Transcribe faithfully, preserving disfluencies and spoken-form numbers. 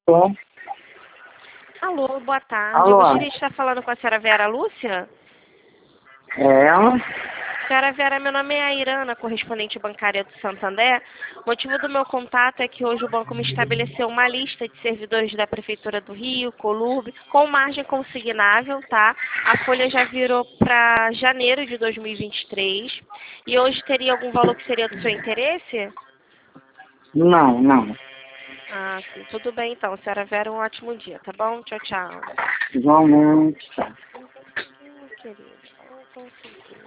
Bom. Alô, boa tarde. Alô. Eu gostaria de estar falando com a senhora Vera Lúcia. É ela? Senhora Vera, meu nome é Airana, correspondente bancária do Santander. O motivo do meu contato é que hoje o banco me estabeleceu uma lista de servidores da Prefeitura do Rio, Colurbe, com margem consignável, tá? A folha já virou para janeiro de dois mil e vinte e três. E hoje teria algum valor que seria do seu interesse? Não, não. Ah, sim. Tudo bem, então. Senhora Vera, um ótimo dia, tá bom? Tchau, tchau. Igualmente, tá. Hum, querido, eu consegui.